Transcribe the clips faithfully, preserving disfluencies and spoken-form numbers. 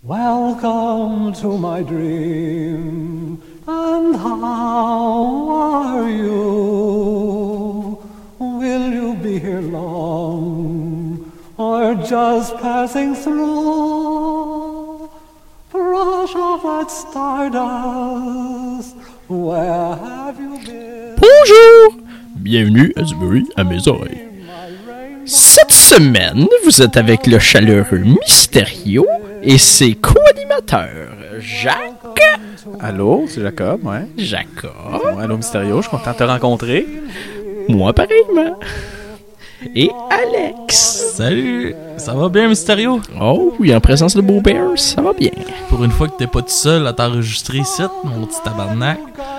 Welcome to my dream, and how are you? Will you be here long, or just passing through? Brush off that stardust, where have you been? Bonjour! Bienvenue à du bruit à mes oreilles. Cette semaine, vous êtes avec le chaleureux Mysterio et ses co-animateurs, Jacques. Allô, c'est Jacob, ouais. Jacob. Ouais, allô, Mysterio, je suis content de te rencontrer. Moi, pareillement. Et Alex. Salut! Ça va bien, Mysterio? Oh oui, en présence de Beau Bear, ça va bien. Pour une fois que t'es pas tout seul à t'enregistrer ici, mon petit tabarnak.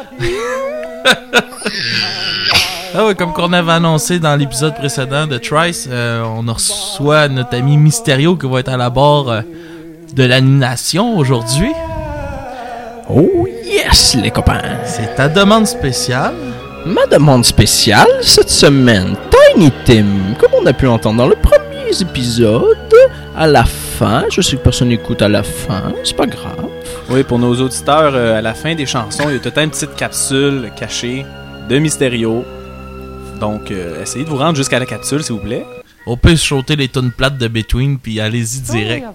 Ah ouais, comme qu'on avait annoncé dans l'épisode précédent de Trice, euh, on reçoit notre ami Mysterio qui va être à la barre euh, de l'animation aujourd'hui. Oh yes, les copains. C'est ta demande spéciale. Ma demande spéciale cette semaine, Tiny Tim, comme on a pu entendre dans le premier épisode, à la fin, je sais que personne n'écoute à la fin, c'est pas grave. Oui, pour nos auditeurs, euh, à la fin des chansons, il y a tout un petite capsule cachée de Mysterio. Donc, euh, essayez de vous rendre jusqu'à la capsule, s'il vous plaît. On peut sauter les tonnes plates de Between, puis allez-y direct.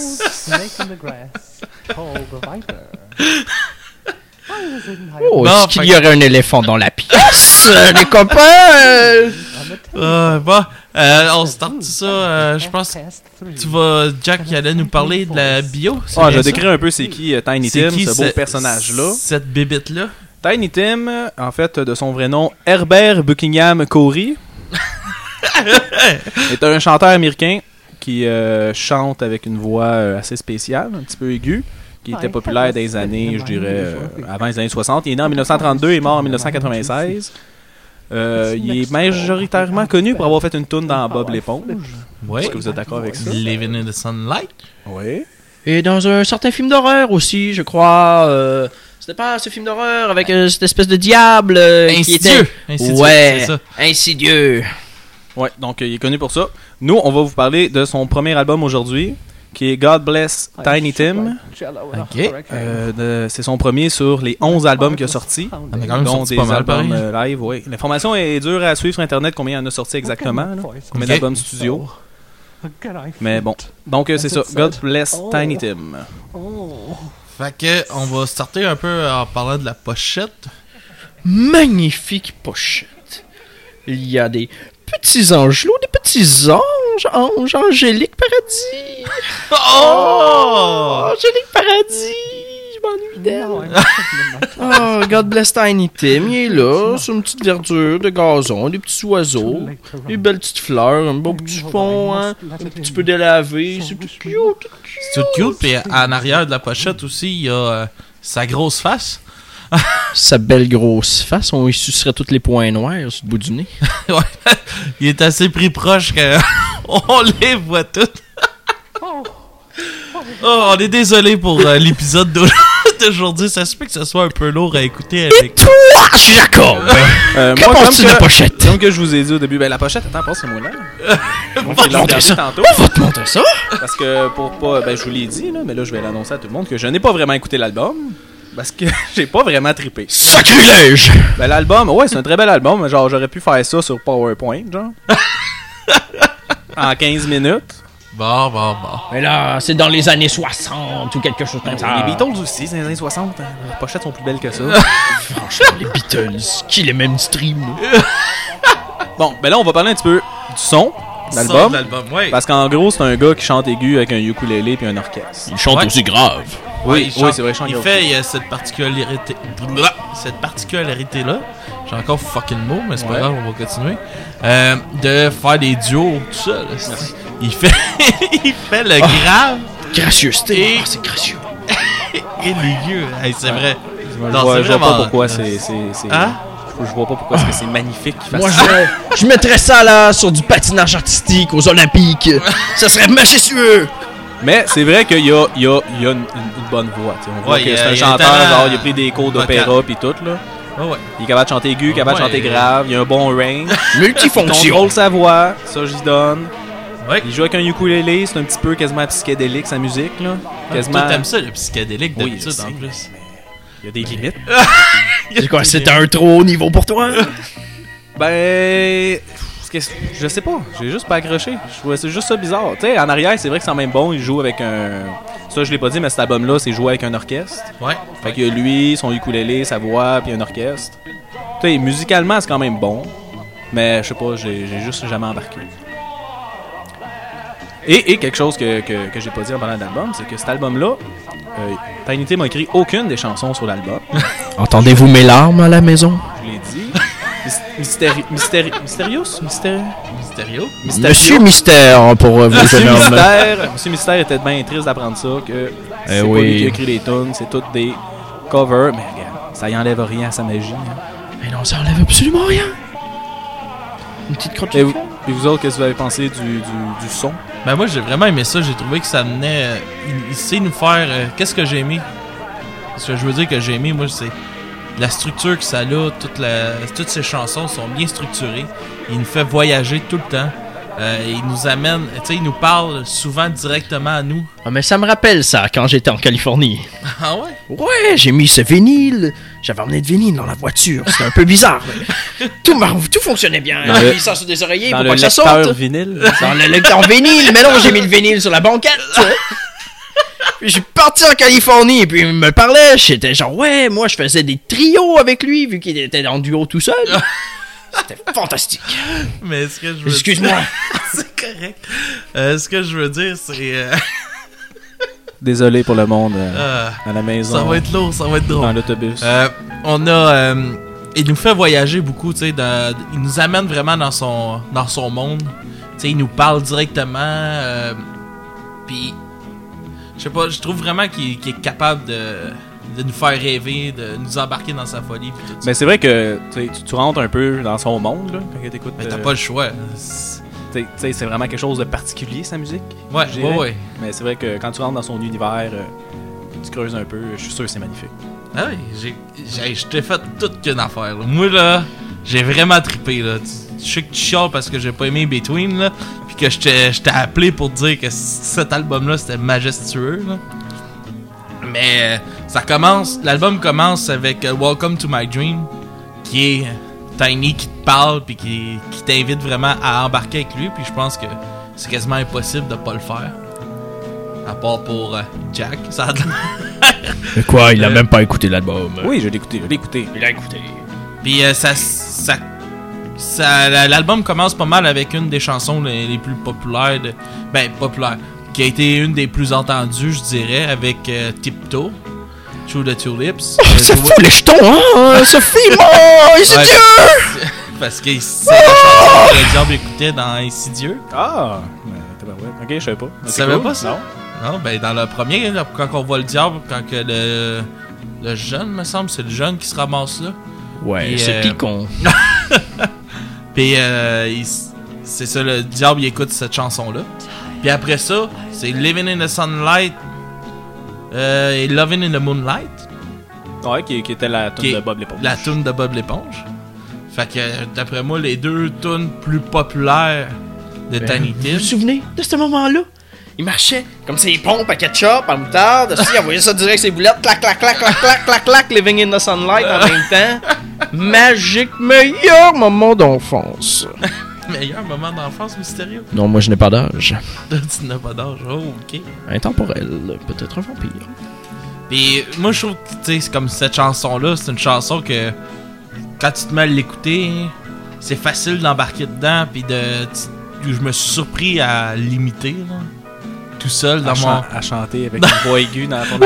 Oh, Non, est-ce qu'il fait- y aurait un éléphant dans la pièce, les copains? euh? Euh, bon, euh, on starte ça. Euh, je pense que tu vas, Jack, qui allait nous parler de la bio. c'est Ah, bien je vais ça? décrire un peu c'est qui euh, Tiny C'est Tim, qui ce beau ce- personnage-là. Cette bébite-là. Tiny Tim, en fait, de son vrai nom, Herbert Buckingham Corey, est un chanteur américain qui euh, chante avec une voix euh, assez spéciale, un petit peu aiguë, qui était populaire dans les années, je dirais, euh, avant les années soixante. Il est né en dix-neuf cent trente-deux et mort en dix-neuf cent quatre-vingt-seize. Euh, il est majoritairement connu pour avoir fait une toune dans Bob l'éponge. Oui. Est-ce que vous êtes d'accord avec ça? Living in the Sunlight. Oui. Et dans un certain film d'horreur aussi, je crois. Euh, c'était pas ce film d'horreur avec euh, cette espèce de diable euh, qui était... Insidieux. Insidieux, Ouais, c'est ça. insidieux. Ouais, donc euh, il est connu pour ça. Nous, on va vous parler de son premier album aujourd'hui, qui est God Bless Tiny Tim. Ok. Euh, de- c'est son premier sur les onze albums qu'il a sortis, On a quand même dont sorti des pas mal, albums pareil. euh, live. Oui. L'information est dure à suivre sur Internet, combien il en a sorti exactement, là. Combien Ok. d'albums studio. Mais bon, donc euh, c'est ça, God Bless Tiny Tim. Fait que, on va starter un peu en parlant de la pochette. Magnifique pochette. Il y a des petits angelots, des petits anges, anges, Angélique Paradis. Oh! Angélique Paradis, je m'ennuie d'elle. Oh, God bless Tiny Tim, il est là, sur une petite verdure de gazon, des petits oiseaux, des belles petites fleurs, un beau petit fond, hein, un petit peu délavé, c'est tout cute, tout cute. C'est tout cute, puis en arrière de la pochette aussi, il y a euh, sa grosse face. Sa belle grosse face, on y sucerait tous les points noirs sur le bout du nez. Ouais. Il est assez pris proche que on les voit toutes. Oh, on est désolé pour euh, l'épisode d'au- d'aujourd'hui. Ça se peut que ce soit un peu lourd à écouter avec. Toi, Jacob! Euh, Que penses-tu de la pochette? Comme que je vous ai dit au début, ben la pochette, attends, passe-moi là. On va te montrer ça. Tantôt, On va te montrer ça. parce que pour pas, ben je vous l'ai dit, là, mais là je vais l'annoncer à tout le monde que je n'ai pas vraiment écouté l'album. Parce que j'ai pas vraiment trippé. Sacrilège! Ben l'album, ouais, c'est un très bel album. Genre, j'aurais pu faire ça sur PowerPoint, genre. En quinze minutes. Bon, bon, bon. Mais là, c'est dans les années soixante ou quelque chose comme ça. Les Beatles aussi, c'est dans les années soixante. Hein. Les pochettes sont plus belles que ça. Franchement, les Beatles, qui les mêmes streams. Bon, ben là, on va parler un petit peu du son de Son l'album. de l'album, ouais. Parce qu'en gros, c'est un gars qui chante aigu avec un ukulélé puis un orchestre. Ils chantent Ouais. aussi grave. Oui, oui, il chante- c'est vrai, il chante il grave. fait il y a cette particularité, Blah! cette particularité là. J'ai encore fucking le mot, mais c'est pas Ouais. grave, on va continuer. Euh, de faire des duos, tout ça. Là, c'est- il fait, il fait le grave Gracieuseté. Et- Ah, c'est gracieux. et l'aigu. Hey, c'est vrai. Je Non, vois, c'est je vois pas vraiment- pourquoi c'est. c'est, c'est... Hein? Je vois pas pourquoi est-ce que c'est magnifique qu'il fasse Moi, ça. je, je mettrais ça là sur du patinage artistique aux Olympiques. Ça serait majestueux. Mais c'est vrai qu'il y a, il y a, il y a une, une bonne voix. T'sais. On voit Ouais, que il y a- c'est un il y a un chanteur, talent genre, il a pris des cours vocal. d'opéra pis tout, là. Ouais, ouais. Il est capable de chanter aigu, capable de Ouais. chanter grave, il a un bon range. Il Multifonction. contrôle sa voix, ça j'y donne. Ouais. Il joue avec un ukulélé, c'est un petit peu quasiment psychédélique sa musique, là. Quasiment... Toi, t'aimes ça, le psychédélique, Oui, d'habitude, je sais, en plus. Il y a des limites. C'est quoi, c'était un trop haut niveau pour toi? Ben... Je sais pas, j'ai juste pas accroché. Je trouvais c'est juste ça bizarre. Tu sais, en arrière, c'est vrai que c'est même bon, il joue avec un... Ça, je l'ai pas dit, mais cet album-là, c'est joué avec un orchestre. Ouais. Fait qu'il y a lui, son ukulélé, sa voix, puis un orchestre. Tu sais, musicalement, c'est quand même bon. Mais je sais pas, j'ai, j'ai juste jamais embarqué. Et, et quelque chose que, que, que j'ai pas dit pendant l'album, c'est que cet album-là, euh, Tiny Tim a écrit aucune des chansons sur l'album. Entendez-vous mes larmes à la maison? Je l'ai dit. Mystéri- mystéri- mystérieux? Mystérieux? Mystérieux? Monsieur Mystère, pour euh, vous Monsieur jeune homme. Mystère, Monsieur Mystère était bien triste d'apprendre ça, que c'est Eh pas oui. lui qui a écrit les tunes, c'est toutes des covers. Mais regarde, ça y enlève rien à sa magie. Hein. Mais non, ça enlève absolument rien. Une petite crotte. Et vous, et vous autres, qu'est-ce que vous avez pensé du, du, du son? Ben moi, j'ai vraiment aimé ça. J'ai trouvé que ça venait... euh, il, il sait nous faire... euh, qu'est-ce que j'ai aimé? Ce que je veux dire que j'ai aimé, moi, c'est... La structure que ça a, toute la, toutes ces chansons sont bien structurées. Il nous fait voyager tout le temps. Euh, il nous amène, tu sais, il nous parle souvent directement à nous. Ah, mais ça me rappelle ça, quand j'étais en Californie. Ah ouais? Ouais, j'ai mis ce vinyle. J'avais emmené de vinyle dans la voiture. C'était un peu bizarre. mais tout, mar- tout fonctionnait bien. Dans J'ai le- mis ça sur des oreillers Dans pour le pas que ça lecteur saute. vinyle? Dans le lecteur vinyle. Mais non, j'ai mis le vinyle sur la banquette. tu sais. Puis je suis parti en Californie et puis il me parlait. J'étais genre, ouais, moi je faisais des trios avec lui vu qu'il était en duo tout seul. C'était fantastique. Mais ce que je veux Excuse-moi. c'est correct. Euh, ce que je veux dire, c'est... euh, Désolé pour le monde euh, euh, à la maison, ça va être lourd, ça va être drôle. dans l'autobus. Euh, on a... euh, il nous fait voyager beaucoup, tu sais. dans- Il nous amène vraiment dans son, dans son monde. Tu sais, il nous parle directement. Euh, Puis... Je sais pas, je trouve vraiment qu'il, qu'il est capable de, de nous faire rêver, de nous embarquer dans sa folie. Puis tout ça. Mais c'est vrai que tu, sais, tu, tu rentres un peu dans son monde là, quand tu écoutes. Mais t'as euh, pas le choix. C'est- tu sais, c'est vraiment quelque chose de particulier, sa musique. Ouais, je dirais. ouais, ouais. Mais c'est vrai que quand tu rentres dans son univers, euh, tu creuses un peu, je suis sûr que c'est magnifique. Ah oui, j'ai, j'ai, je t'ai fait toute qu'une affaire. Là. Moi, là, j'ai vraiment trippé. Là. Tu- Je sais que tu chiales parce que j'ai pas aimé Between, là, puis que je t'ai, je t'ai appelé pour te dire que c- cet album-là, c'était majestueux. Là. Mais euh, ça commence, l'album commence avec euh, Welcome to My Dream, qui est Tiny qui te parle, puis qui, qui t'invite vraiment à embarquer avec lui, puis je pense que c'est quasiment impossible de pas le faire. À part pour euh, Jack, ça a de l'air. Mais quoi, il a Euh, même pas écouté l'album. Oui, je l'ai écouté, je l'ai écouté. Il a écouté. Puis euh, ça, ça, ça, la- l'album commence pas mal avec une des chansons les, les plus populaires, de, ben populaire, qui a été une des plus entendues, je dirais, avec euh, Tiptoe, Through the Tulips. Oh, Euh, ça je vois- fout les jetons, hein, Sophie, oh, c'est Ouais, Dieu! Parce que c'est la chanson que le diable écoutait dans Insidieux. Ah! Ben, t'as pas- ouais. Ok, je savais pas. Tu Ok, savais cool. pas ça? Non. Non, ben dans le premier, là, quand on voit le diable, quand que le, le jeune, me semble, c'est le jeune qui se ramasse là. Ouais, Et, c'est euh, piquant. Puis euh, il s- c'est ça, le diable il écoute cette chanson-là. Puis après ça, c'est Living in the Sunlight euh, et Loving in the Moonlight, Ouais, qui, qui était la tune Qui est de Bob l'éponge. la tune de Bob l'éponge. Fait que d'après moi, les deux tunes plus populaires de Tiny Vous Tim. vous souvenez de ce moment-là? Il marchait comme ses pompes à ketchup, à moutarde. Il envoyait ça direct ses boulettes. Clac, clac, clac, clac, clac, clac, clac. Living in the sunlight en même temps. Magique, meilleur moment d'enfance. Meilleur moment d'enfance mystérieux. Non, moi je n'ai pas d'âge. Tu n'as pas d'âge. Oh, ok. Intemporel, peut-être un vampire. Puis moi je trouve que tu sais, c'est comme cette chanson-là, c'est une chanson que quand tu te mets à l'écouter, c'est facile d'embarquer dedans, puis de, tu- je me suis surpris à l'imiter là, tout seul dans à, mon chan- à chanter avec une voix aiguë dans ton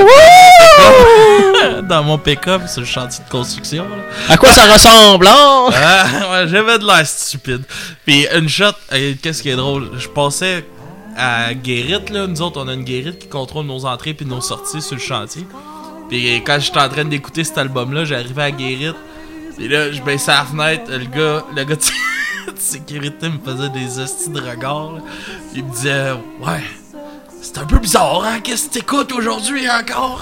dans mon pick-up sur le chantier de construction. Là. À quoi ça ressemble, hein? Ah, ouais, j'avais de l'air stupide. Puis une shot, euh, qu'est-ce qui est drôle, je passais à Guérite, là, nous autres on a une Guérite qui contrôle nos entrées puis nos sorties sur le chantier. Puis quand j'étais en train d'écouter cet album-là, j'arrivais à Guérite. Puis là, je baissais la fenêtre, le gars, le gars de de sécurité me faisait des hosties de regard. Là. Il me disait, ouais, c'est un peu bizarre, hein, qu'est-ce que t'écoutes aujourd'hui encore?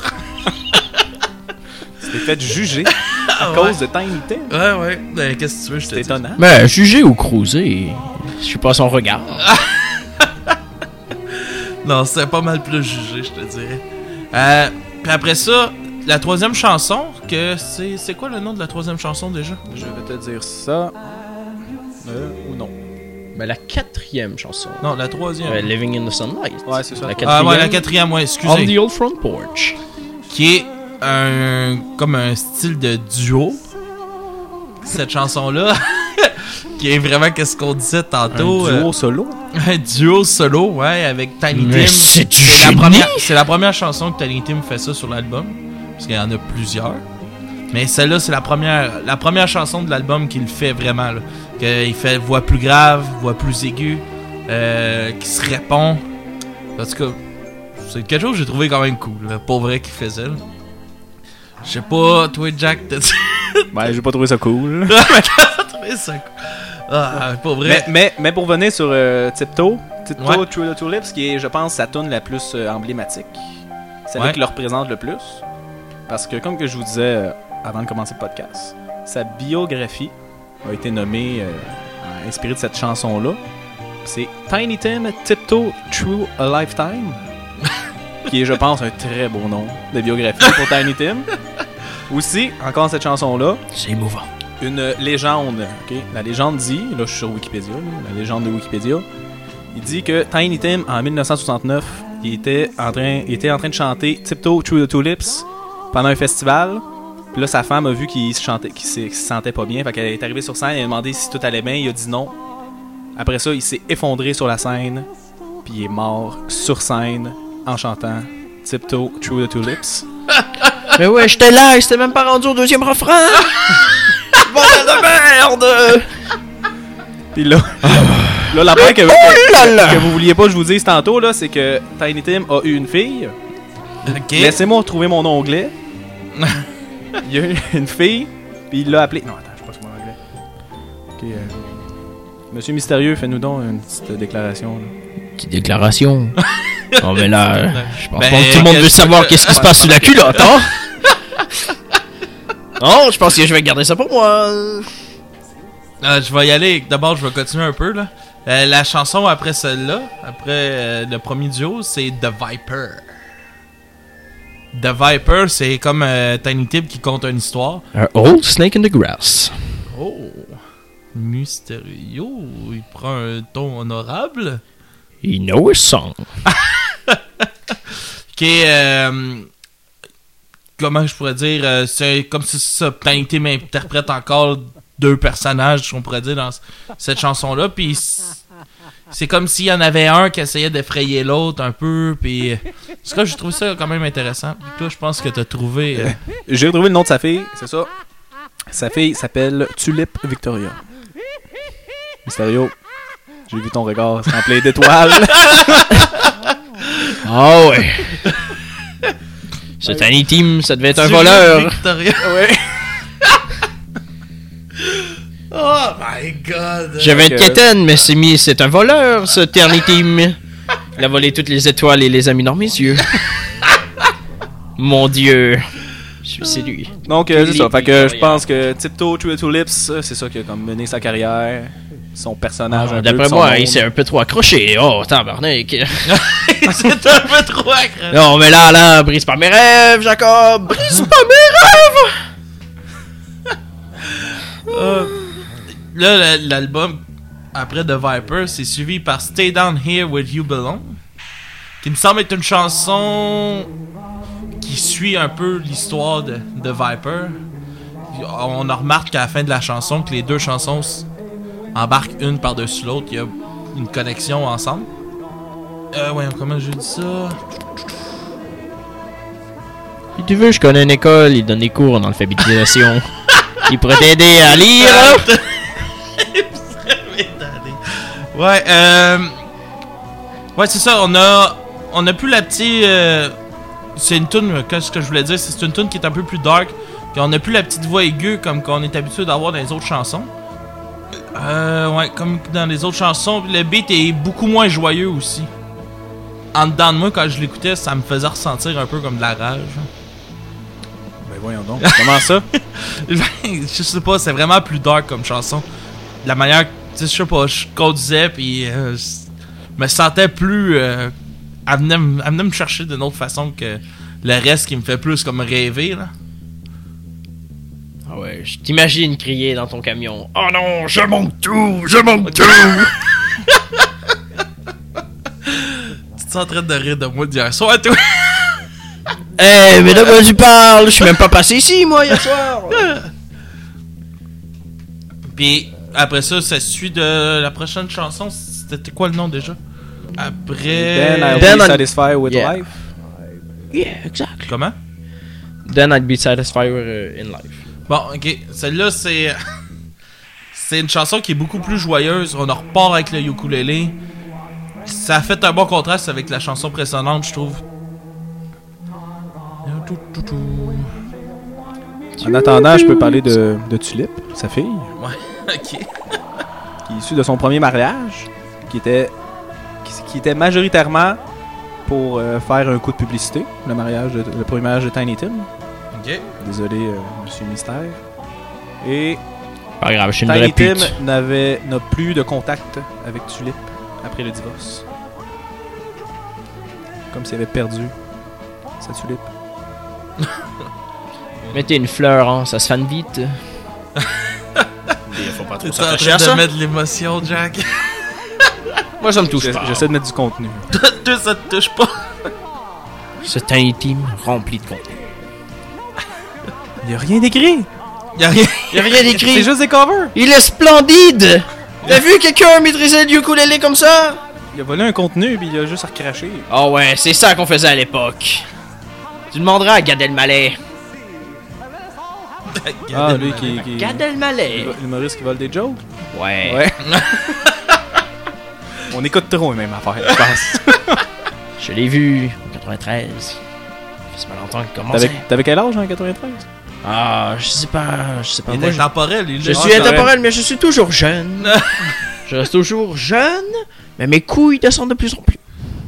Tu t'es fait juger à Ouais. cause de Tiny Tim. Ouais, ouais, ben, qu'est-ce que tu veux, je te C'est dis. étonnant. Mais juger ou cruiser, je suis pas son regard. Non, c'était pas mal plus jugé, je te dirais. Euh, puis après ça, la troisième chanson, que c'est c'est quoi le nom de la troisième chanson déjà? Je vais te dire ça. Euh, ou non. Ben, la quatrième chanson. Non, la troisième. Euh, Living in the Sunlight. Ouais, c'est ça. La Ah quatrième. ouais, la quatrième, ouais, excusez. On the Old Front Porch. Qui est un comme un style de duo. Cette chanson-là, qui est vraiment qu'est-ce qu'on disait tantôt. Un duo euh, solo. un duo solo, ouais, avec Tiny Mais Tim. c'est du C'est la génie! première, c'est la première chanson que Tiny Tim fait ça sur l'album, parce qu'il y en a plusieurs. Mais celle-là, c'est la première, la première chanson de l'album qu'il fait vraiment, là. Qu'il fait voix plus grave, voix plus aiguë, euh, qui se répond. En tout cas, c'est quelque chose que j'ai trouvé quand même cool, là, pour vrai qu'il faisait. Là. Je sais pas, toi, Jack, t'as Ben, j'ai pas trouvé ça cool. trouvé ça cool. Ah, pour vrai. Mais, mais, mais pour venir sur euh, Tiptoe, Tiptoe Ouais. Through the Tulips, qui est, je pense, sa tune la plus euh, emblématique. Celle-là Ouais. qui le représente le plus. Parce que, comme que je vous disais euh, avant de commencer le podcast, sa biographie a été nommée, euh, inspirée de cette chanson-là. C'est Tiny Tim Tiptoe Through a Lifetime, qui est, je pense, un très beau nom de biographie pour Tiny Tim. Aussi, encore cette chanson-là, C'est émouvant. une légende. ok? La légende dit, là je suis sur Wikipédia, là, la légende de Wikipédia, il dit que Tiny Tim, en dix-neuf cent soixante-neuf, il était en train, il était en train de chanter Tiptoe Through the Tulips pendant un festival. Puis là, sa femme a vu qu'il se, chantait, qu'il se, qu'il se sentait pas bien. Fait qu'elle est arrivée sur scène, elle a demandé si tout allait bien. Il a dit non. Après ça, il s'est effondré sur la scène. Puis il est mort sur scène en chantant Tiptoe Through the Tulips. Mais ouais, j'étais là, j'étais même pas rendu au deuxième refrain! Bordel de merde! Puis là, là la part que, Oh là que, là! que vous vouliez pas que je vous dise tantôt, là, c'est que Tiny Tim a eu une fille. Ok. Laissez-moi retrouver mon onglet. Il y a eu une fille, puis il l'a appelé. Non, attends, je sais pas sur mon onglet. Ok, euh... Monsieur Mystérieux, fais-nous donc une petite déclaration. Là. Petite déclaration. Non, mais là, je pense Ben, pas que tout le monde veut qu'est-ce savoir que- qu'est-ce qui se passe sous la culotte, hein? Non, je pense que je vais garder ça pour moi. Euh, je vais y aller. D'abord, je vais continuer un peu. Là. Euh, la chanson après celle-là, après euh, le premier duo, c'est The Viper. The Viper, c'est comme euh, Tiny Tim qui conte une histoire. Un old snake in the grass. Oh, mystérieux. Il prend un ton honorable. He know his song. Qui est. Euh, comment je pourrais dire euh, c'est comme si ça, Tiny Tim interprète encore deux personnages, on pourrait dire, dans cette chanson-là. Puis c'est comme s'il y en avait un qui essayait d'effrayer l'autre un peu. Puis. En tout cas, j'ai trouvé ça quand même intéressant. Puis toi, je pense que t'as trouvé. Euh, J'ai retrouvé le nom de sa fille, c'est ça. Sa fille s'appelle Tulip Victoria. Mysterio, j'ai vu ton regard rempli d'étoiles. Ah ouais. Ce Tiny Tim, ça devait être un Julie voleur. Victoria. Ouais. Oh my god. J'avais une Donc, quétaine, mais c'est mis, c'est un voleur, ce Tiny Tim. Il a volé toutes les étoiles et les a mis dans mes yeux. Mon Dieu. Je suis séduit. Donc, euh, c'est Tulip ça. Fait que je Victoria. pense que Tiptoe Through the Tulips, euh, c'est ça qui a comme mené sa carrière. Son personnage, un peu D'après de son moi, monde. il s'est un peu trop accroché. Oh, tabarnak. C'est un peu trop accroché. Non, mais là, là, brise pas mes rêves, Jacob. Brise pas mes rêves. Euh, là, la- l'album après The Viper, c'est suivi par Stay Down Here Where You Belong, qui me semble être une chanson qui suit un peu l'histoire de, de Viper. On en remarque qu'à la fin de la chanson, que les deux chansons s- embarquent une par-dessus l'autre. Il y a une connexion ensemble. Euh, ouais, comment je dis ça? Si tu veux, je connais une école, il donne des cours en alphabétisation. Il pourrait t'aider à lire. Ouais, euh... Ouais, c'est ça, on a... On a plus la petite... euh, C'est une tune, qu'est-ce que je voulais dire, c'est une tune qui est un peu plus dark. Puis on a plus la petite voix aiguë comme qu'on est habitué d'avoir dans les autres chansons. Euh... Ouais, comme dans les autres chansons, le beat est beaucoup moins joyeux aussi. En dedans de moi, quand je l'écoutais, ça me faisait ressentir un peu comme de la rage. Ben voyons donc. Comment ça? Je sais pas, c'est vraiment plus dark comme chanson. De la manière, tu sais, je sais pas, je conduisais puis euh, je me sentais plus euh, elle venait, m- elle venait me chercher d'une autre façon que le reste qui me fait plus comme rêver, là. Ah ouais, je t'imagine crier dans ton camion. Oh non, je manque tout, je manque tout. Tu t'es en train de rire de moi d'hier soir, toi? Eh, hey, mais de quoi tu parles? Je suis même pas passé ici, moi, hier soir. Puis après ça, ça suit de la prochaine chanson. C'était quoi le nom déjà? Après... Then I'll Then be on- satisfied with Yeah. life. Yeah, exact. Comment? Then I'd be satisfied uh, in life. Bon, ok. Celle-là, c'est... c'est une chanson qui est beaucoup plus joyeuse. On en repart avec le ukulélé. Ça a fait un bon contraste avec la chanson précédente, je trouve. En attendant, je peux parler de, de Tulip, sa fille, Ouais, ok. qui est issue de son premier mariage, qui était, qui, qui était majoritairement pour euh, faire un coup de publicité, le mariage, de- le premier mariage de Tiny Tim. Ok. Désolé, euh, Monsieur Mystère. Et Pas grave, je suis une vraie Tiny Tim pute. n'avait n'a plus de contact avec Tulip après le divorce. Comme s'il avait perdu sa Tulip. Mettez une fleur, hein, ça se fane vite. Faut pas T'es trop en s'attacher train à de ça. mettre de l'émotion, Jack. Moi, ça me touche J'essa- pas. J'essaie de mettre du contenu. Toi, ça te touche pas. C'est un team rempli de contenu. Il n'y a rien d'écrit. Y'a rien. Il y a rien d'écrit. C'est juste des covers. Il est splendide. T'as vu quelqu'un maîtriser le ukulélé comme ça? Il a volé un contenu puis il a juste recraché. Oh ouais, c'est ça qu'on faisait à l'époque. Tu demanderas à Gad Elmaleh. Ah, lui qui, qui Gad Elmaleh. l'humoriste qui vole des jokes. Ouais. Ouais. On écoute trop les mêmes affaires, je pense. Je l'ai vu en quatre-vingt-treize. Ça fait pas longtemps qu'il commençait. T'avais, t'avais quel âge en quatre-vingt-treize? Ah, je sais pas, je sais pas. Il Moi, est je, intemporel, il je là. suis c'est intemporel, mais je suis toujours jeune. Je reste toujours jeune, mais mes couilles descendent de plus en plus.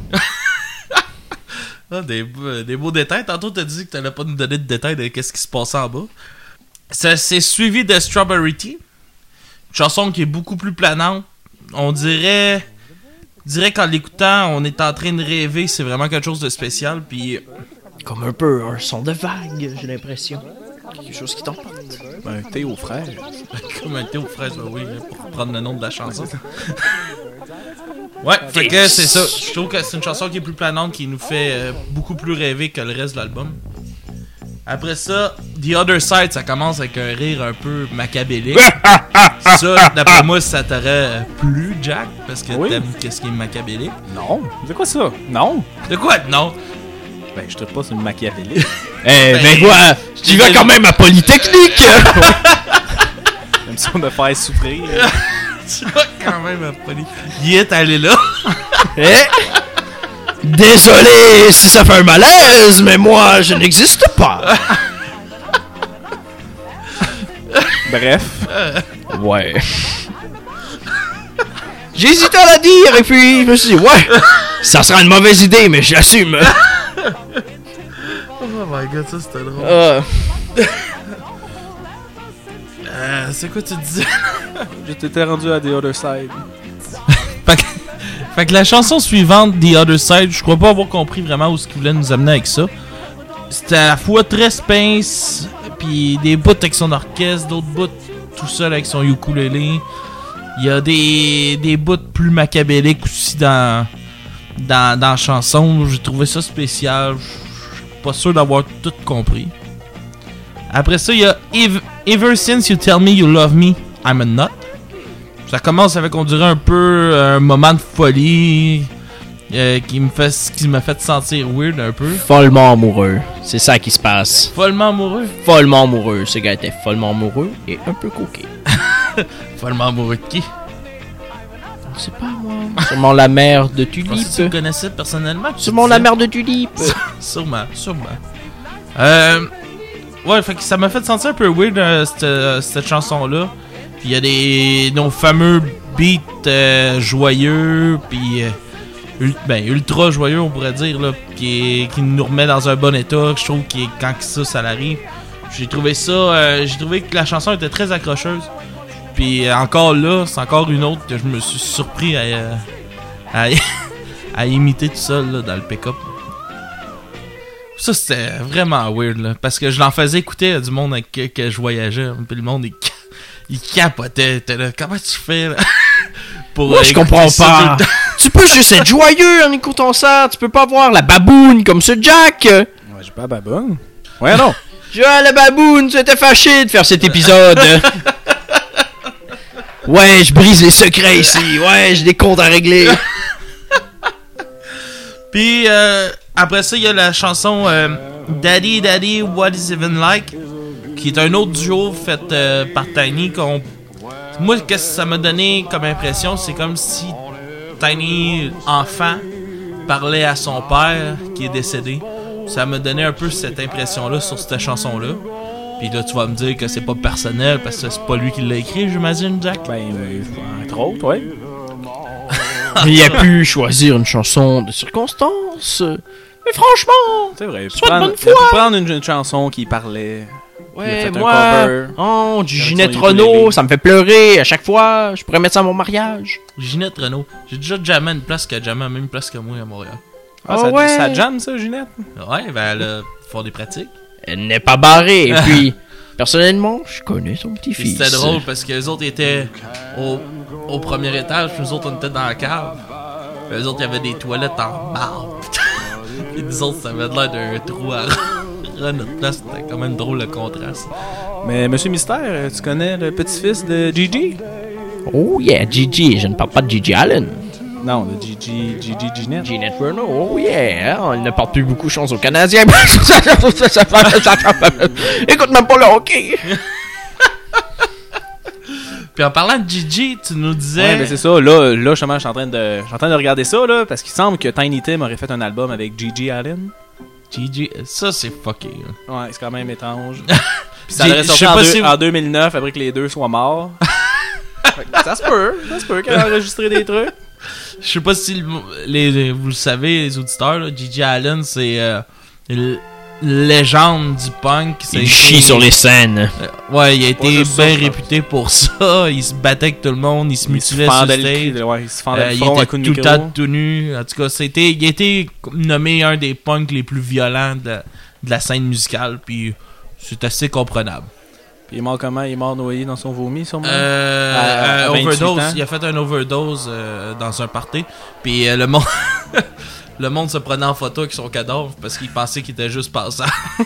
Ah, des, beaux- des beaux détails. Tantôt, t'as dit que t'allais pas nous donner de détails de qu'est-ce qui se passait en bas. Ça s'est suivi de Strawberry Tea. Une chanson qui est beaucoup plus planante. On dirait... dirait qu'en l'écoutant, on est en train de rêver. C'est vraiment quelque chose de spécial. Puis... Comme un peu un son de vague, j'ai l'impression. Quelque chose qui t'emporte. Ben, thé aux fraises. Comme un thé aux fraises, ben oui, pour prendre le nom de la chanson. Ouais, fait que c'est ça. Je trouve que c'est une chanson qui est plus planante, qui nous fait euh, beaucoup plus rêver que le reste de l'album. Après ça, The Other Side, ça commence avec un rire un peu macabélique. Ça, d'après moi, ça t'aurait euh, plu, Jack, parce que Oui. t'aimes qu'est-ce qui est macabélique. Non. C'est quoi ça? Non. De quoi? Non. Ben, je trouve pas c'est une Machiavéli. Eh, Ben, mais quoi? Tu vas quand même à Polytechnique! Même si on me faire souffrir. Tu vas quand même à Poly. Il est allé là. Eh? Désolé si ça fait un malaise, mais moi, je n'existe pas. Bref. Ouais. J'ai hésité à la dire, et puis je me suis dit, ouais, ça sera une mauvaise idée, mais j'assume. Oh my god, ça c'était drôle. Euh, Euh, c'est quoi tu disais? Je t'étais rendu à The Other Side. Fait que, fait que la chanson suivante, The Other Side, je crois pas avoir compris vraiment où ce qu'il voulait nous amener avec ça. C'était à la fois très space, puis des bouts avec son orchestre, d'autres bouts tout seul avec son ukulélé. Il y a des, des bouts plus macabéliques aussi dans, dans, dans la chanson. J'ai trouvé ça spécial. Je suis pas sûr d'avoir tout compris. Après ça, il y a Ev- Ever Since You Tell Me You Love Me, I'm a Nut. Ça commence avec, on dirait, un peu un moment de folie euh, qui me fait, qui m'a fait sentir weird un peu. follement amoureux. C'est ça qui se passe. Follement amoureux. Follement amoureux. Ce gars était follement amoureux et un peu coquet. Follement amoureux de qui? Je sais pas, moi. Sûrement la mère de Je pensais que tu le Tulipe. connaissais personnellement. que tu Sûrement la disais. mère de Tulipe. Sûrement, sûrement. Euh, ouais, fait que ça m'a fait sentir un peu weird euh, cette, euh, cette chanson-là. Puis il y a des nos fameux beats euh, joyeux, puis euh, ul- ben, ultra joyeux on pourrait dire là, qui, qui nous remet dans un bon état. Je trouve que quand que ça, ça arrive, j'ai trouvé ça, euh, j'ai trouvé que la chanson était très accrocheuse. Puis euh, encore là, c'est encore une autre que je me suis surpris à, euh, à, à imiter tout seul là, dans le pick-up. Ça, c'était vraiment weird, là, parce que je l'en faisais écouter à du monde avec que, que je voyageais, puis le monde, il, il capotait. T'es là, comment tu fais, là? Pour, Moi, euh, je écouter comprends ça pas. tout le temps. Tu peux juste être joyeux en écoutant ça. Tu peux pas avoir la baboune comme ce Jack. Ouais, j'ai pas baboune. Ouais, non. Joël la baboune, tu étais fâché de faire cet épisode. Ouais, je brise les secrets ici. Ouais, j'ai des comptes à régler. Puis euh, après ça, il y a la chanson euh, Daddy Daddy What Is Even Like, qui est un autre duo fait euh, par Tiny. Qu'on... Moi, qu'est-ce que ça m'a donné comme impression, c'est comme si Tiny, enfant, parlait à son père qui est décédé. Ça m'a donné un peu cette impression-là sur cette chanson-là. Puis là, tu vas me dire que c'est pas personnel parce que c'est pas lui qui l'a écrit, j'imagine, Jack. Ben, euh, entre autres, ouais. Il a pu choisir une chanson de circonstance. Mais franchement, C'est vrai. Soit de prendre, bonne il a pu foi. prendre une, une chanson qui parlait. Il a ouais, fait un moi, cover. oh, du Avec Ginette son Renault, ukulélé. ça me fait pleurer à chaque fois. Je pourrais mettre ça à mon mariage. Ginette Renault. J'ai déjà jamais une place qu'elle jamais à la même place que moi à Montréal. Ah, Ah ça, ouais. ça jam, ça, Ginette? Ouais, ben elle a font des pratiques. Elle n'est pas barrée. Et puis, personnellement, je connais son Puis petit-fils. c'était drôle parce que les autres étaient au, au premier étage, puis nous autres on était dans la cave. Puis les autres, il y avait des toilettes en marbre. Puis nous autres, ça avait l'air d'un trou à rat. Notre place, c'était quand même drôle le contraste. Mais Monsieur Mystère, euh, tu connais le petit-fils de Gigi? Oh yeah, Gigi. Je ne parle pas de Gigi Allen. Non, de Gigi, Gigi Ginette. Ginette Renault, oh yeah. Il ne porte plus beaucoup chance aux Canadiens. Écoute même pas le hockey. Puis en parlant de Gigi, tu nous disais... Ouais, ben c'est ça. Là, là justement, je suis en train de, je suis en train de regarder ça, là, parce qu'il semble que Tiny Tim aurait fait un album avec Gigi Allen. Gigi, ça c'est fucké. Là. Ouais, c'est quand même étrange. Puis ça J'ai- aurait je sorti sais en, pas deux- si vous- en deux mille neuf, après que les deux soient morts. Fait que ça se peut, ça se peut qu'elle a enregistré des trucs. Je sais pas si le- les, les- vous le savez, les auditeurs, là, Gigi Allen, c'est euh, une légende du punk. Ça a Il été- chie sur les scènes. Euh, ouais, il a été juste ça, bien je pense. réputé pour ça. Il se battait avec tout le monde, il se Il se mutilait sur fendait stage. le, ouais, il se fendait Euh, le il front était à coups de tout le micro. temps tout nu. En tout cas, c'était, il a été nommé un des punks les plus violents de la, de la scène musicale. Puis c'est assez comprenable. Puis il est mort comment? Il est mort noyé dans son vomi, sûrement? Euh, À- à euh, vingt-huit overdose. ans. Il a fait un overdose euh, dans un party. Puis euh, le monde, le monde se prenait en photo avec son cadavre parce qu'il pensait qu'il était juste passant.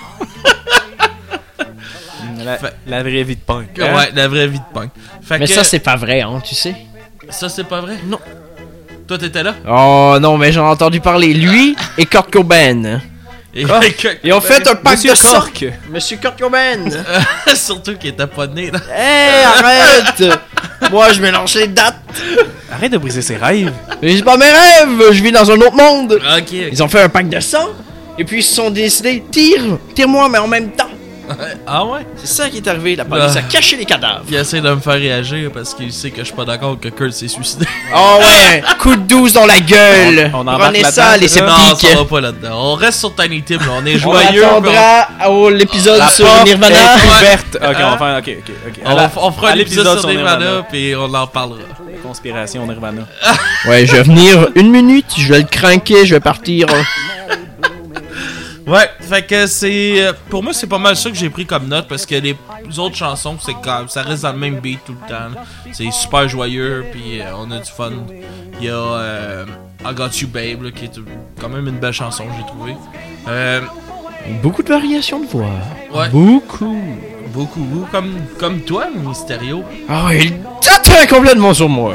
La, fait- la vraie vie de punk. hein? Ouais, la vraie vie de punk. Fait Mais que, ça, c'est pas vrai, hein, tu sais. ça c'est pas vrai. Non. Toi t'étais là. Oh non, mais j'en ai entendu parler. Lui et Kurt Cobain. Et, Ah. Ils ont fait un pack Monsieur de sang. Cork. Monsieur Kurt Cobain. surtout qu'il était pas né. Là. Hé, arrête. Moi, je mélange les dates. Arrête de briser ses rêves. Mais c'est pas mes rêves. Je vis dans un autre monde. Ok. ok. Ils ont fait un pack de sang. Et puis ils se sont décidés, tire, tire-moi, mais en même temps. Ah ouais. C'est ça qui est arrivé. La police Ah. a caché les cadavres. Il essaie de me faire réagir parce qu'il sait que je suis pas d'accord que Kurt s'est suicidé. Oh ouais, coup de douze dans la gueule. On- on embarque Prenez ça, là-dedans, les c'est ça? Non, sceptiques. ça va pas là-dedans. On reste sur Tiny Tim, là. On est On joyeux. puis attendra au l'épisode La sur porte Nirvana. est Ouais. ouverte. Ok, on Hein? va faire. Ok, ok, ok. On, À va- la- on fera à un épisode l'épisode sur sur Nirvana, Nirvana. puis on en parlera. Conspiration Nirvana. Ouais, je vais venir une minute, je vais le craquer, je vais partir. Ouais, fait que c'est... euh, Pour moi, c'est pas mal ça que j'ai pris comme note, parce que les autres chansons, c'est quand ça reste dans le même beat tout le temps. là. C'est super joyeux, puis euh, on a du fun. Il y a euh, I Got You Babe, là, qui est quand même une belle chanson, j'ai trouvé. Euh, Beaucoup de variations de voix. Ouais. Beaucoup. beaucoup, comme, comme toi, Mysterio. Ah ouais, il t'atteint complètement sur moi.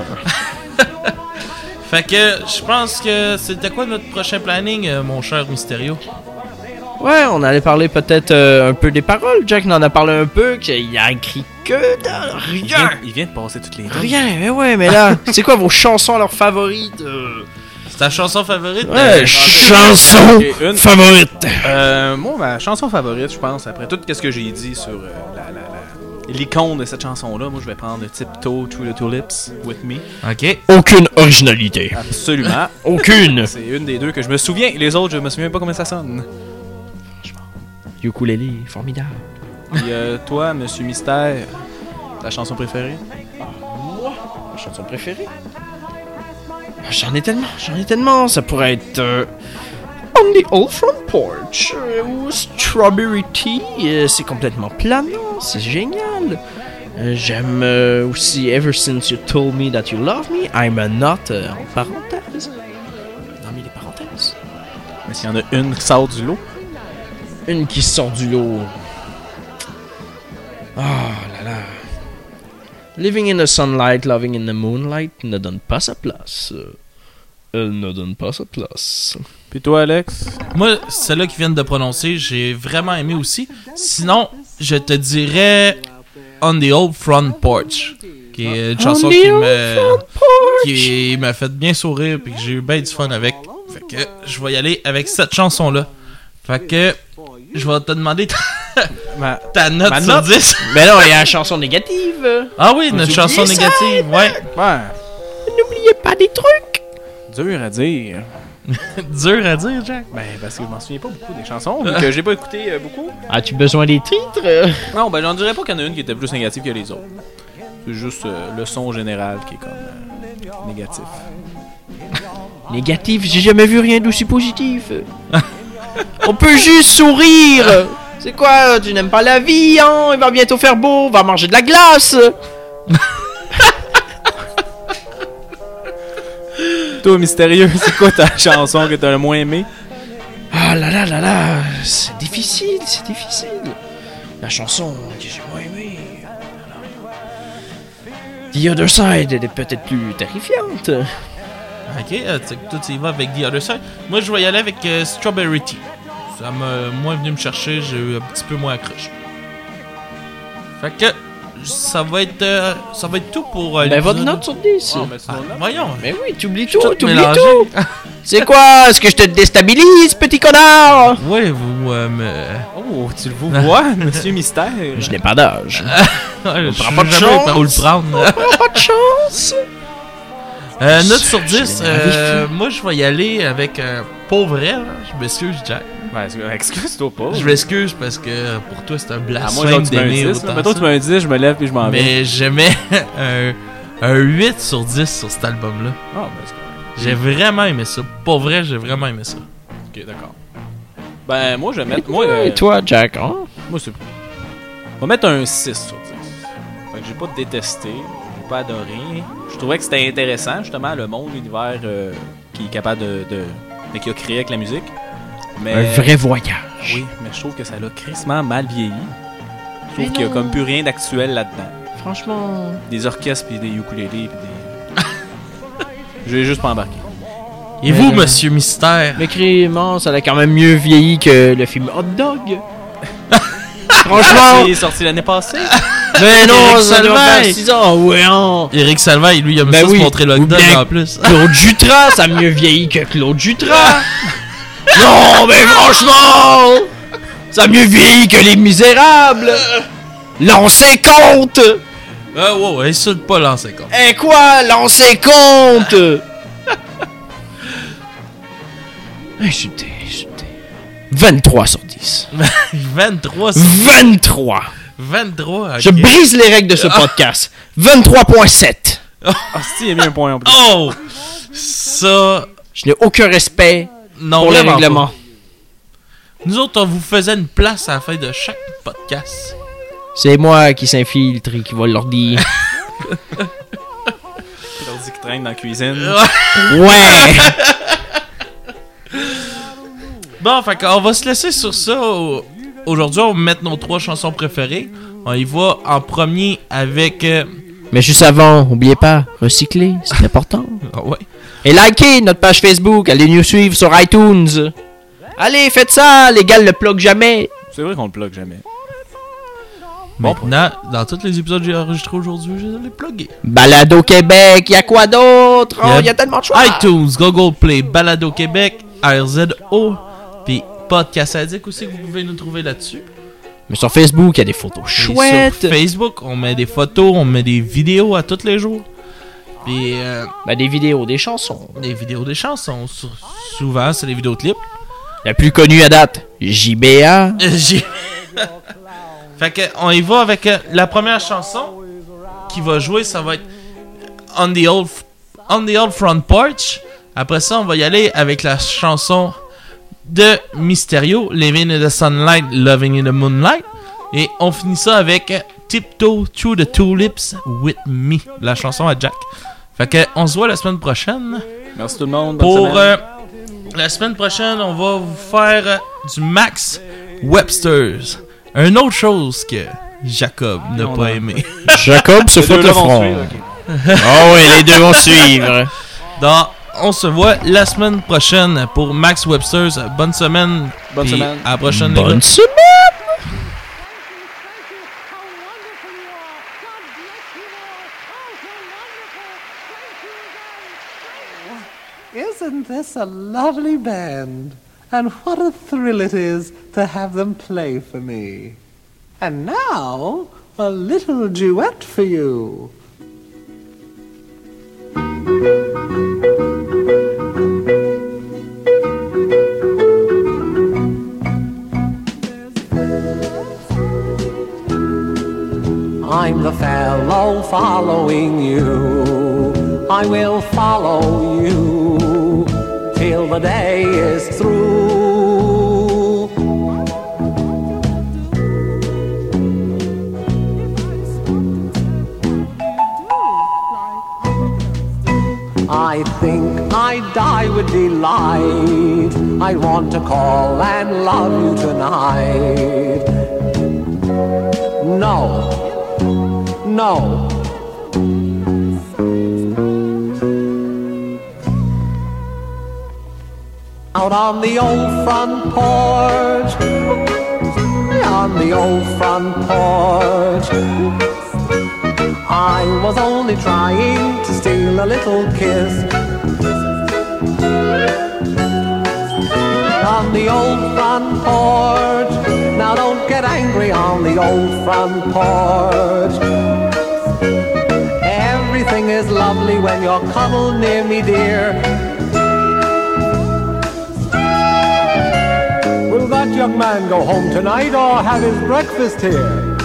Fait que je pense que c'était quoi notre prochain planning, euh, mon cher Mysterio? Ouais, on allait parler peut-être euh, un peu des paroles. Jack en a parlé un peu, qu'il a écrit que dans Il vient, rien. il vient de passer toutes les Rien, mais ouais, mais là, c'est quoi vos chansons, leurs favorites euh? C'est ta chanson favorite? Ouais, euh, chanson Ok, une. favorite. Euh, moi, ma chanson favorite, je pense, après tout ce que j'ai dit sur euh, la, la, la- l'icône de cette chanson-là, moi, je vais prendre Tiptoe Through the Tulips with Me. Ok. Aucune originalité. Absolument. Aucune. C'est une des deux que je me souviens. Les autres, je me souviens pas comment ça sonne. Ukulélé, formidable. Puis euh, toi, Monsieur Mystère, ta chanson préférée? Ma chanson préférée? J'en ai tellement, j'en ai tellement. Ça pourrait être euh, On the Old Front Porch euh, ou Strawberry Tea. Euh, c'est complètement planant, c'est génial. Euh, j'aime euh, aussi Ever Since You Told Me That You Love Me, I'm a Not euh, en parenthèse. Dans les parenthèses. Mais s'il y en a une qui sort du lot. Une qui sort du lot. Oh là là. Living in the sunlight, loving in the moonlight ne donne pas sa place. Elle ne donne pas sa place. Puis toi, Alex? Moi, celle-là qu'ils viennent de prononcer, j'ai vraiment aimé aussi. Sinon, je te dirais On the Old Front Porch, qui est une chanson qui me, qui m'a fait bien sourire et que j'ai eu bien du fun avec. Fait que je vais y aller avec cette chanson-là. Fait que je vais te demander ta, Ma, ta note ma sur note? dix. Mais non, il y a une chanson négative. Ah oui, notre J'ai chanson oublié ça, négative, ouais. ouais, N'oubliez pas des trucs. dur à dire. Dur à dire, Jack. Ben, parce que je m'en souviens pas beaucoup des chansons, vu que j'ai pas écouté euh, beaucoup. As-tu besoin des titres? Non, ben, j'en dirais pas qu'il y en a une qui était plus négative que les autres. C'est juste euh, le son général qui est comme euh, négatif. Négatif, j'ai jamais vu rien d'aussi positif. On peut juste sourire. C'est quoi, tu n'aimes pas la vie, hein? Il va bientôt faire beau, on va manger de la glace. Toi, mystérieux, c'est quoi ta chanson que t'as le moins aimée? Ah là là là là, c'est difficile, c'est difficile. La chanson que j'ai moins aimée. The Other Side, elle est peut-être plus terrifiante. Ok, euh, tu- toi tu y vas avec The Other Side. Moi je vais y aller avec euh, Strawberry Tea. Ça m'a moins venu me chercher, j'ai eu un petit peu moins accroché. Fait que ça va être euh, ça va être tout pour euh, Ben votre l'épisode. note sur dix. Oh, ben, Ah, sinon, là. voyons. Mais oui, tu oublies tout tout, tu oublies mélangé. tout. C'est quoi? Est-ce que je te déstabilise, petit connard? Ouais, vous euh, me. Oh, tu le vois, Monsieur Mystère? Je n'ai pas d'âge. Ouais, je prend sais pas de jamais chance. par où le prendre. Pas de chance. Euh, note sur dix, Je l'ai euh, moi je vais y aller avec euh, pour vrai, là, je m'excuse Jack. Ben, excuse-toi pas. Je m'excuse parce que pour toi c'est un À moi, blasphème genre, tu mets un d'aimer dix. autant Mettons, ça. tu mets un dix, je me lève et je m'en vais. Mais j'aimais un, un huit sur dix sur cet album-là. Ah, ben, c'est correct. J'ai vraiment aimé ça. Pour vrai, j'ai vraiment aimé ça. Ok, d'accord. Ben, moi, je vais mettre. Moi, euh, Et toi, Jack, hein? moi c'est. On va mettre un six sur dix. Fait que j'ai pas détesté, j'ai pas adoré. Je trouvais que c'était intéressant, justement, le monde, l'univers euh, qui est capable de. de mais qui a créé avec la musique. Mais, Un vrai voyage. Oui, mais je trouve que ça l'a crissement mal vieilli. Je trouve Mais qu'il y a non. comme plus rien d'actuel là-dedans. Franchement. Des orchestres pis des ukulélés pis des. Je vais juste pas embarquer. Et Mais vous, là- Monsieur Mystère? Mais crément, ça a quand même mieux vieilli que le film Hot Dog. Franchement. C'est sorti l'année passée. Mais non, Eric ça doit Salvaille. faire six ans. Ouais, hein. Eric Salvaille, lui, il a mis Ben ça oui. se montrer le Ou dog bien en plus. Claude Jutras, ça a mieux vieilli que Claude Jutras. Non, mais franchement, ça a mieux vieilli que Les Misérables. Lancez compte. Ah, ouais, ouais, insulte pas l'ancien con. Eh quoi, lancez compte. Insultez, insultez. vingt-trois sur dix. vingt-trois, c'est- vingt-trois. vingt-trois, ok. Je brise les règles de ce podcast. vingt-trois virgule sept. Ah, si, il a mis un point en plus. Oh! Ça... Je n'ai aucun respect Non, pour les vraiment règlements. pas. Nous autres, on vous faisait une place à la fin de chaque podcast. C'est moi qui s'infiltre et qui va leur dire. L'ordi qui traîne dans la cuisine. Ouais. Bon, fait qu'on va se laisser sur ça. Au- Aujourd'hui, on va mettre nos trois chansons préférées. On y va en premier avec... euh, Mais juste avant, oubliez pas, recycler, c'est important. ah ouais. Et likez notre page Facebook, allez nous suivre sur iTunes. Allez, faites ça, les gars le plug jamais. C'est vrai qu'on le plug jamais. Maintenant, dans tous les épisodes que j'ai enregistrés aujourd'hui, je les ai plugués. Balado Québec, y a quoi d'autre? Oh, y a tellement de choix. iTunes, Google Play, Balado Québec, R Z O, puis Podcast Addict aussi que vous pouvez nous trouver là-dessus. Mais sur Facebook, il y a des photos Et chouettes. sur Facebook, on met des photos, on met des vidéos à tous les jours. Puis euh, Ben, des vidéos, des chansons. des vidéos des chansons. Sou- souvent, c'est des vidéoclips. La plus connue à date, J B A. Euh, j'ai- fait que on y va avec euh, la première chanson qui va jouer, ça va être On the Old F- On the Old Front Porch. Après ça, on va y aller avec la chanson de Mysterio, Living in the Sunlight, Loving in the Moonlight. Et on finit ça avec Tiptoe Through the Tulips with Me, la chanson à Jack. Fait que on se voit la semaine prochaine. Merci tout le monde. Bonne Pour semaine. euh, la semaine prochaine, on va vous faire euh, du Max Webster's. Une autre chose que Jacob n'a on pas a- aimé. Jacob se Les fout deux le là vont front. suivre, ok. Oh oui, les deux vont suivre. Donc, on se voit la semaine prochaine pour Max Webster's. Bonne semaine. Bonne Puis semaine. À la prochaine, les Bonne gars. semaine. Isn't this a lovely band? And what a thrill it is to have them play for me. And now, a little duet for you. I'm the fellow following you. I will follow you till the day is through. I think I'd die with delight. I want to call and love you tonight. No, no. Out on the old front porch, on the old front porch, I was only trying to steal a little kiss. On the old front porch, now don't get angry on the old front porch. Everything is lovely when you're cuddled near me, dear. Will that young man go home tonight or have his breakfast here?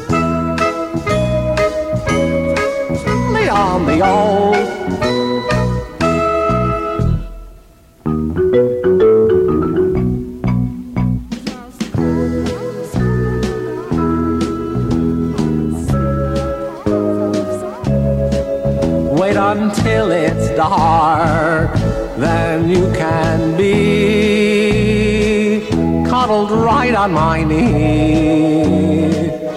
Lay on the old. Wait until it's dark, then you can be cuddled right on my knee.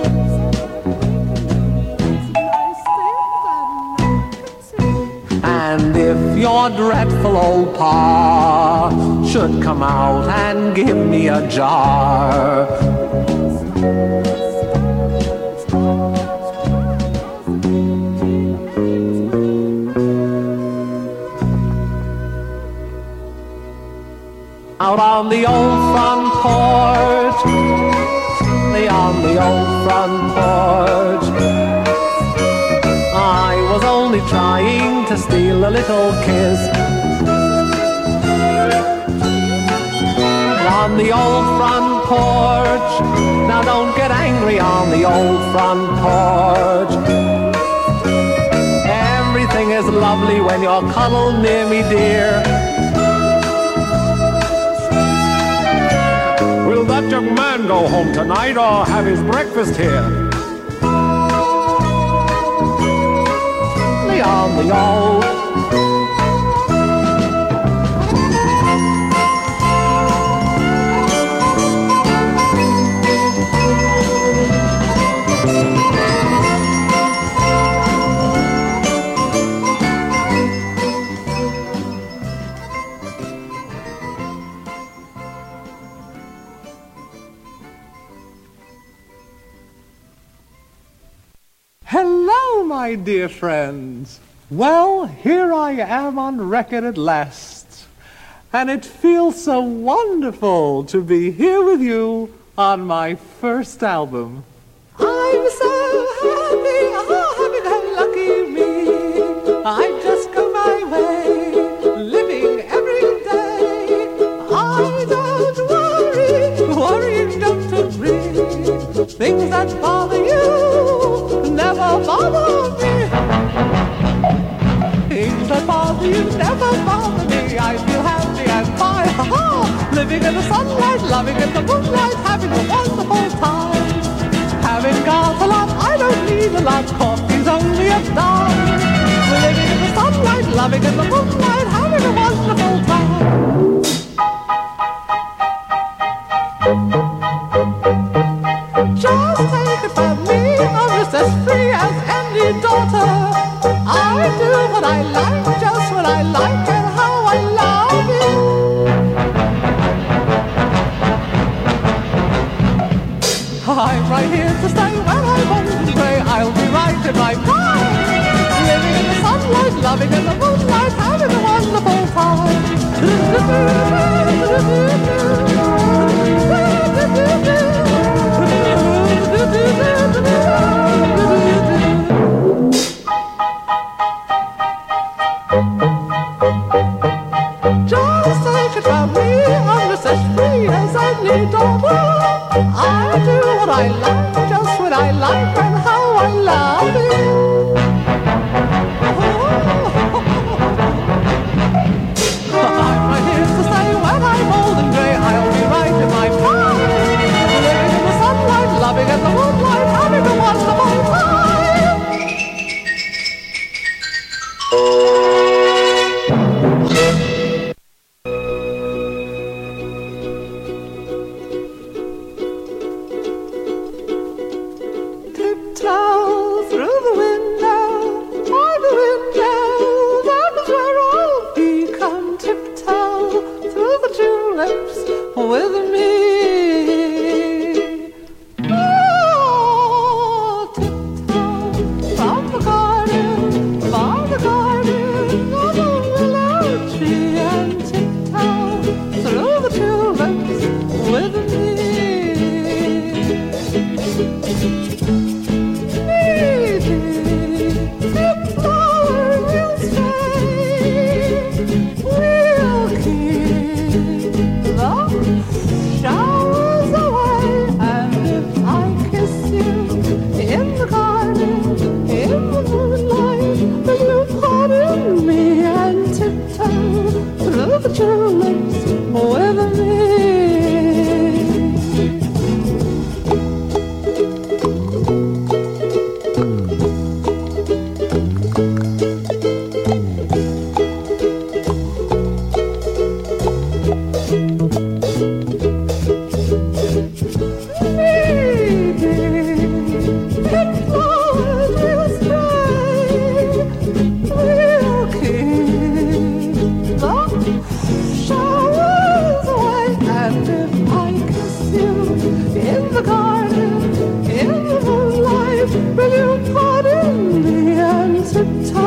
And if your dreadful old pa should come out and give me a jar, out on the old front porch, the on the old front porch, I was only trying to steal a little kiss. On the old front porch, now don't get angry on the old front porch. Everything is lovely when you're cuddled near me, dear. Will that young man go home tonight or have his breakfast here? On the old. Hello, my dear friends. Well, here I am on record at last. And it feels so wonderful to be here with you on my first album. I'm so happy, oh, happy and lucky me. I just go my way, living every day. I don't worry, worrying don't agree. Things that bother you never bother me. Things that bother loving in the moonlight, having a wonderful time. Having got a lot, I don't need a lot, coffee's only a dime. We're living in the sunlight, loving in the moonlight, having a wonderful time. Just take it from me, I'm just as free as any daughter. I do what I like, just what I like, and how I love it. I'm right here to stay when I'm old and grey, I'll be right in my prime. Living in the sunlight, loving in the moonlight, having a wonderful time. Just take it from me, I'm just as free as any daughter. I do what I like, just what I like, and how I love it. I'm right here to stay when I'm old and grey, I'll be right in my prime. Living in the sunlight, loving in the moonlight, having a wonderful time. Tiptoe through the window, by the window, that is where I'll be. Come tiptoe through the tulips with me. Oh, tiptoe from the garden, by the garden, of the willow tree, and tiptoe through the tulips with me. Showers away, and if I kiss you in the garden, in the moonlight, will you pardon me and tiptoe through the tulips with me? Showers away, and if I kiss you in the garden, in the moonlight, will you pardon me and tiptoe